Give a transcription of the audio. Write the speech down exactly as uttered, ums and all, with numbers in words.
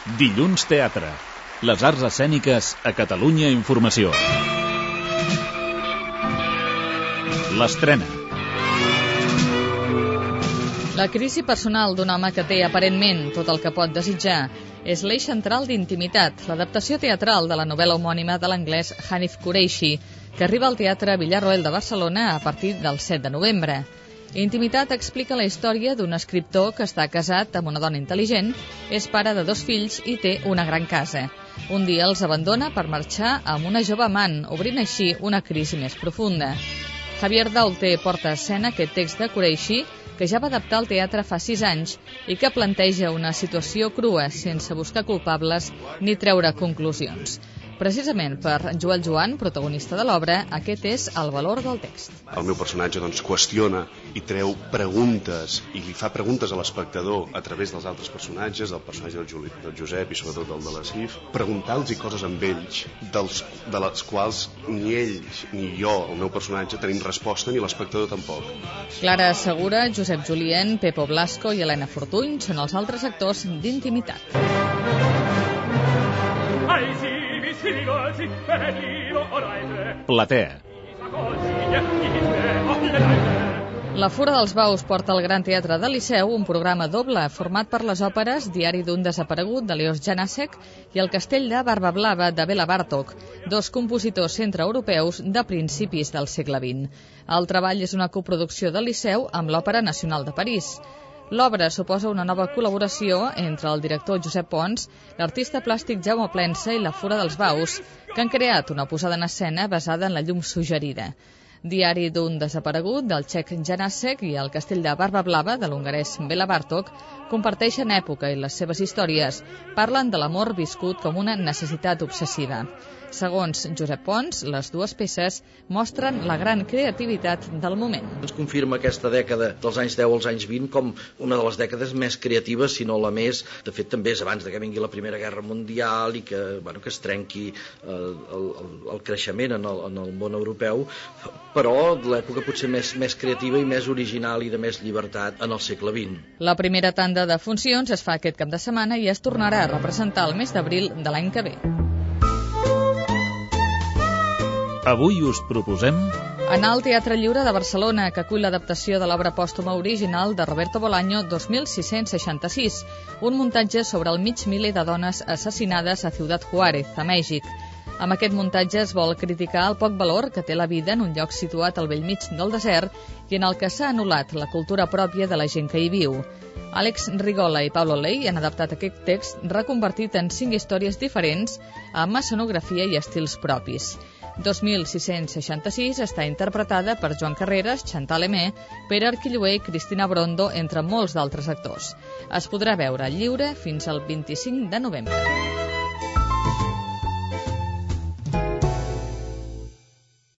Dilluns Teatre. Les arts escèniques a Catalunya Informació. L'estrena. La crisi personal d'un home que té aparentment tot el que pot desitjar és l'eix central d'Intimitat, l'adaptació teatral de la novel·la homònima de l'anglès Hanif Kureishi, que arriba al Teatre Villarroel de Barcelona a partir del set de novembre. Intimitat explica la història d'un escriptor que està casat amb una dona intel·ligent, és pare de dos fills i té una gran casa. Un dia els abandona per marxar amb una jove amant, obrint així una crisi més profunda. Javier Daulte porta a escena aquest text de Kureishi, que ja va adaptar al teatre fa sis anys i que planteja una situació crua sense buscar culpables ni treure conclusions. Precisament per Joel Joan, protagonista de l'obra, aquest és el valor del text. El meu personatge doncs, qüestiona i treu preguntes i li fa preguntes a l'espectador a través dels altres personatges, del personatge del, Juli, del Josep i sobretot del de la Sif, preguntar-los coses amb ells dels, de les quals ni ells ni jo, el meu personatge, tenim resposta ni l'espectador tampoc. Clara Segura, Josep Julien, Pepo Blasco i Helena Fortuny són els altres actors d'Intimitat. Platea. La Fura dels Baus porta al Gran Teatre del Liceu un programa doble format per les òperes Diari d'un desaparegut de Leos Janáček i El castell de Barba Blava de Bela Bartók, dos compositors centreeuropeus de principis del segle vint. El treball és una coproducció del Liceu amb l'Òpera Nacional de París. L'obra suposa una nova col·laboració entre el director Josep Pons, l'artista plàstic Jaume Plensa i la Fura dels Baus, que han creat una posada en escena basada en la llum suggerida. Diari d'un desaparegut del txec Janáček i El castell de Barba Blava de l'hongarès Bela Bartók comparteixen època i les seves històries parlen de l'amor viscut com una necessitat obsessiva. Segons Josep Pons, les dues peces mostren la gran creativitat del moment. Ens confirma aquesta dècada dels anys deu als anys vint com una de les dècades més creatives, si no la més. De fet, també és abans de que vingui la Primera Guerra Mundial i que, bueno, que es trenqui eh, el, el, el creixement en el, en el món europeu, però l'època potser més, més creativa i més original i de més llibertat en el segle vint. La primera tanda de funcions es fa aquest cap de setmana i es tornarà a representar el mes d'abril de l'any que ve. Avui us proposem anar al Teatre Lliure de Barcelona, que acull l'adaptació de l'obra pòstuma original de Roberto Bolaño dos mil sis-cents seixanta-sis, un muntatge sobre el mig miler de dones assassinades a Ciudad Juárez, a Mèxic. Amb aquest muntatge es vol criticar el poc valor que té la vida en un lloc situat al bell mig del desert i en el que s'ha anul·lat la cultura pròpia de la gent que hi viu. Àlex Rigola i Pablo Ley han adaptat aquest text reconvertit en cinc històries diferents amb escenografia i estils propis. dos mil sis-cents seixanta-sis està interpretada per Joan Carreras, Chantal Aimé, Pere Arquilloé i Cristina Brondo, entre molts d'altres actors. Es podrà veure lliure fins al vint-i-cinc de novembre.